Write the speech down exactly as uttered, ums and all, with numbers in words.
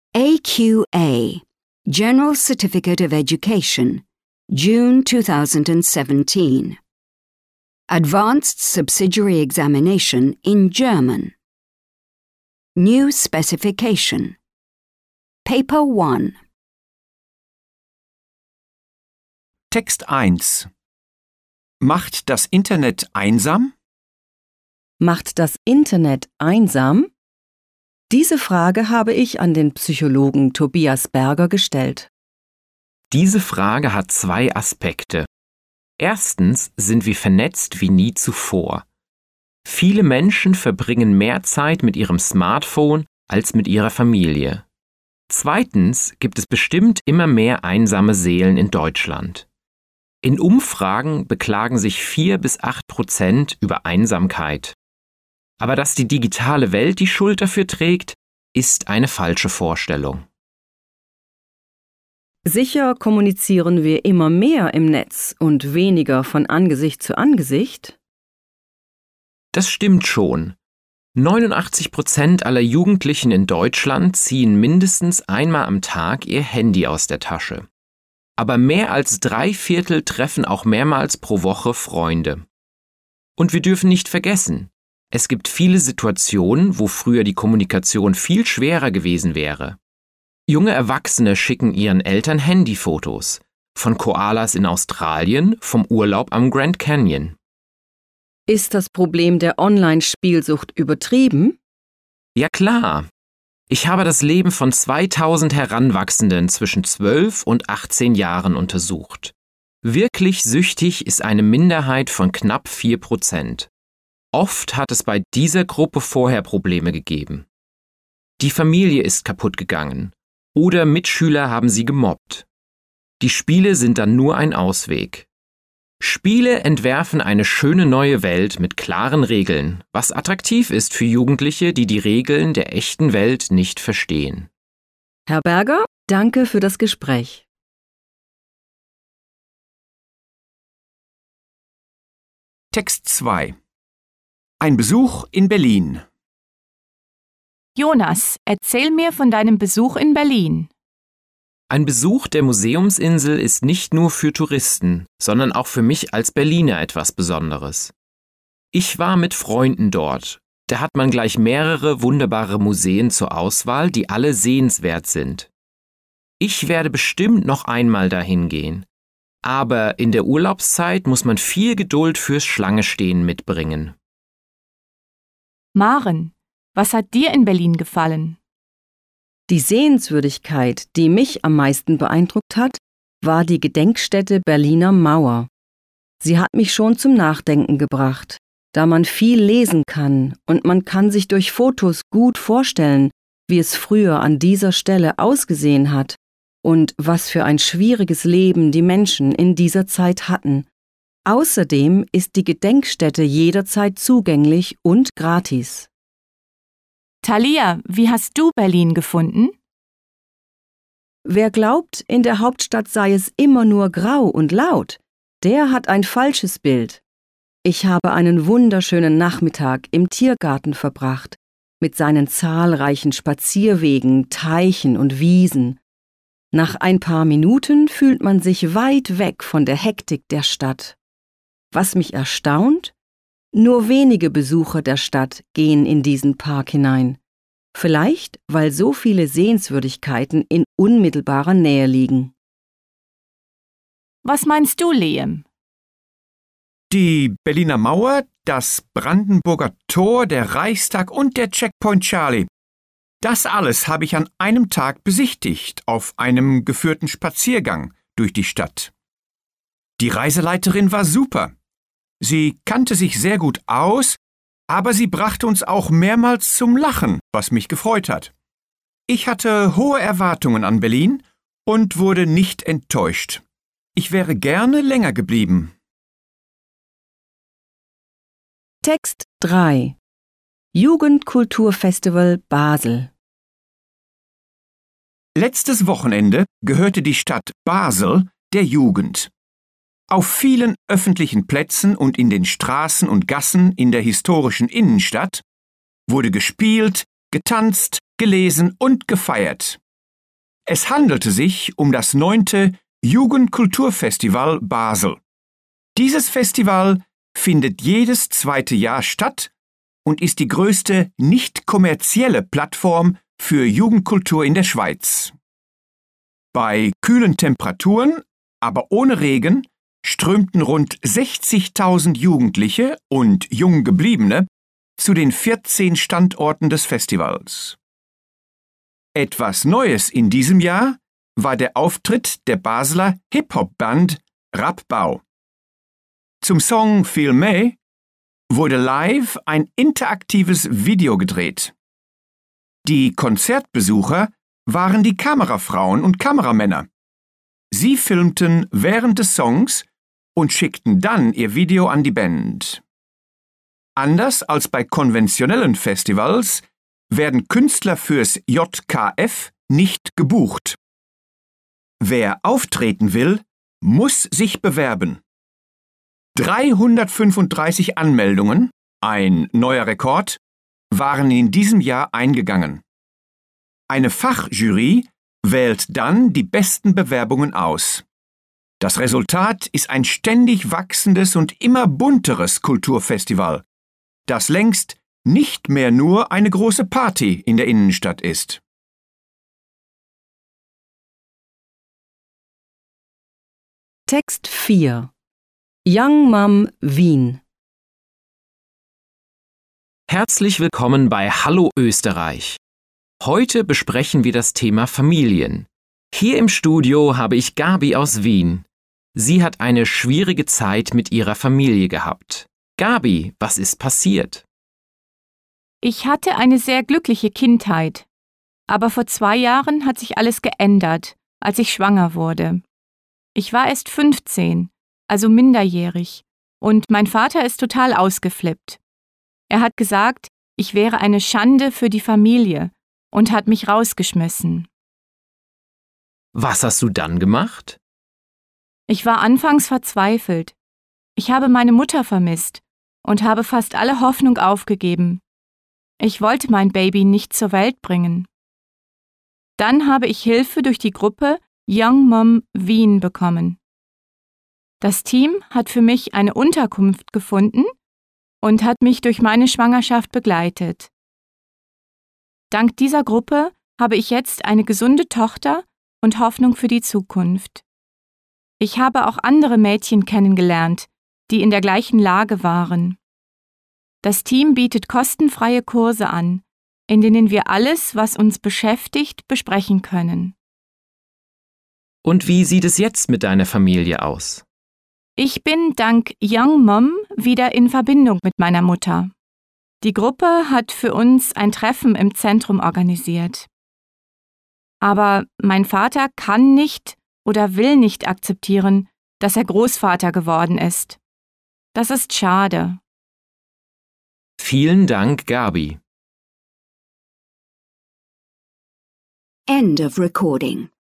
A Q A, General Certificate of Education, June two thousand seventeen. Advanced Subsidiary Examination in German. New Specification. Paper one. Text eins. Macht das Internet einsam? Macht das Internet einsam? Diese Frage habe ich an den Psychologen Tobias Berger gestellt. Diese Frage hat zwei Aspekte. Erstens sind wir vernetzt wie nie zuvor. Viele Menschen verbringen mehr Zeit mit ihrem Smartphone als mit ihrer Familie. Zweitens gibt es bestimmt immer mehr einsame Seelen in Deutschland. In Umfragen beklagen sich vier bis acht Prozent über Einsamkeit. Aber dass die digitale Welt die Schuld dafür trägt, ist eine falsche Vorstellung. Sicher kommunizieren wir immer mehr im Netz und weniger von Angesicht zu Angesicht? Das stimmt schon. neunundachtzig Prozent aller Jugendlichen in Deutschland ziehen mindestens einmal am Tag ihr Handy aus der Tasche. Aber mehr als drei Viertel treffen auch mehrmals pro Woche Freunde. Und wir dürfen nicht vergessen, es gibt viele Situationen, wo früher die Kommunikation viel schwerer gewesen wäre. Junge Erwachsene schicken ihren Eltern Handyfotos. Von Koalas in Australien, vom Urlaub am Grand Canyon. Ist das Problem der Online-Spielsucht übertrieben? Ja klar. Ich habe das Leben von zweitausend Heranwachsenden zwischen zwölf und achtzehn Jahren untersucht. Wirklich süchtig ist eine Minderheit von knapp vier Prozent. Oft hat es bei dieser Gruppe vorher Probleme gegeben. Die Familie ist kaputt gegangen oder Mitschüler haben sie gemobbt. Die Spiele sind dann nur ein Ausweg. Spiele entwerfen eine schöne neue Welt mit klaren Regeln, was attraktiv ist für Jugendliche, die die Regeln der echten Welt nicht verstehen. Herr Berger, danke für das Gespräch. Text zwei. Ein Besuch in Berlin. Jonas, erzähl mir von deinem Besuch in Berlin. Ein Besuch der Museumsinsel ist nicht nur für Touristen, sondern auch für mich als Berliner etwas Besonderes. Ich war mit Freunden dort. Da hat man gleich mehrere wunderbare Museen zur Auswahl, die alle sehenswert sind. Ich werde bestimmt noch einmal dahin gehen. Aber in der Urlaubszeit muss man viel Geduld fürs Schlangestehen mitbringen. Maren, was hat dir in Berlin gefallen? Die Sehenswürdigkeit, die mich am meisten beeindruckt hat, war die Gedenkstätte Berliner Mauer. Sie hat mich schon zum Nachdenken gebracht, da man viel lesen kann und man kann sich durch Fotos gut vorstellen, wie es früher an dieser Stelle ausgesehen hat und was für ein schwieriges Leben die Menschen in dieser Zeit hatten. Außerdem ist die Gedenkstätte jederzeit zugänglich und gratis. Thalia, wie hast du Berlin gefunden? Wer glaubt, in der Hauptstadt sei es immer nur grau und laut, der hat ein falsches Bild. Ich habe einen wunderschönen Nachmittag im Tiergarten verbracht, mit seinen zahlreichen Spazierwegen, Teichen und Wiesen. Nach ein paar Minuten fühlt man sich weit weg von der Hektik der Stadt. Was mich erstaunt? Nur wenige Besucher der Stadt gehen in diesen Park hinein. Vielleicht, weil so viele Sehenswürdigkeiten in unmittelbarer Nähe liegen. Was meinst du, Liam? Die Berliner Mauer, das Brandenburger Tor, der Reichstag und der Checkpoint Charlie. Das alles habe ich an einem Tag besichtigt, auf einem geführten Spaziergang durch die Stadt. Die Reiseleiterin war super. Sie kannte sich sehr gut aus, aber sie brachte uns auch mehrmals zum Lachen, was mich gefreut hat. Ich hatte hohe Erwartungen an Berlin und wurde nicht enttäuscht. Ich wäre gerne länger geblieben. Text drei. Jugendkulturfestival Basel. Letztes Wochenende gehörte die Stadt Basel der Jugend. Auf vielen öffentlichen Plätzen und in den Straßen und Gassen in der historischen Innenstadt wurde gespielt, getanzt, gelesen und gefeiert. Es handelte sich um das neunte Jugendkulturfestival Basel. Dieses Festival findet jedes zweite Jahr statt und ist die größte nicht kommerzielle Plattform für Jugendkultur in der Schweiz. Bei kühlen Temperaturen, aber ohne Regen, strömten rund sechzigtausend Jugendliche und Junggebliebene zu den vierzehn Standorten des Festivals. Etwas Neues in diesem Jahr war der Auftritt der Basler Hip-Hop-Band Rapbau. Zum Song Feel Me wurde live ein interaktives Video gedreht. Die Konzertbesucher waren die Kamerafrauen und Kameramänner. Sie filmten während des Songs und schickten dann ihr Video an die Band. Anders als bei konventionellen Festivals werden Künstler fürs J K F nicht gebucht. Wer auftreten will, muss sich bewerben. dreihundertfünfunddreißig Anmeldungen, ein neuer Rekord, waren in diesem Jahr eingegangen. Eine Fachjury wählt dann die besten Bewerbungen aus. Das Resultat ist ein ständig wachsendes und immer bunteres Kulturfestival, das längst nicht mehr nur eine große Party in der Innenstadt ist. Text vier. Young Mum Wien. Herzlich willkommen bei Hallo Österreich. Heute besprechen wir das Thema Familien. Hier im Studio habe ich Gabi aus Wien. Sie hat eine schwierige Zeit mit ihrer Familie gehabt. Gabi, was ist passiert? Ich hatte eine sehr glückliche Kindheit. Aber vor zwei Jahren hat sich alles geändert, als ich schwanger wurde. Ich war erst fünfzehn, also minderjährig, und mein Vater ist total ausgeflippt. Er hat gesagt, ich wäre eine Schande für die Familie und hat mich rausgeschmissen. Was hast du dann gemacht? Ich war anfangs verzweifelt. Ich habe meine Mutter vermisst und habe fast alle Hoffnung aufgegeben. Ich wollte mein Baby nicht zur Welt bringen. Dann habe ich Hilfe durch die Gruppe Young Mum Wien bekommen. Das Team hat für mich eine Unterkunft gefunden und hat mich durch meine Schwangerschaft begleitet. Dank dieser Gruppe habe ich jetzt eine gesunde Tochter und Hoffnung für die Zukunft. Ich habe auch andere Mädchen kennengelernt, die in der gleichen Lage waren. Das Team bietet kostenfreie Kurse an, in denen wir alles, was uns beschäftigt, besprechen können. Und wie sieht es jetzt mit deiner Familie aus? Ich bin dank Young Mum wieder in Verbindung mit meiner Mutter. Die Gruppe hat für uns ein Treffen im Zentrum organisiert. Aber mein Vater kann nicht oder will nicht akzeptieren, dass er Großvater geworden ist. Das ist schade. Vielen Dank, Gabi. End of recording.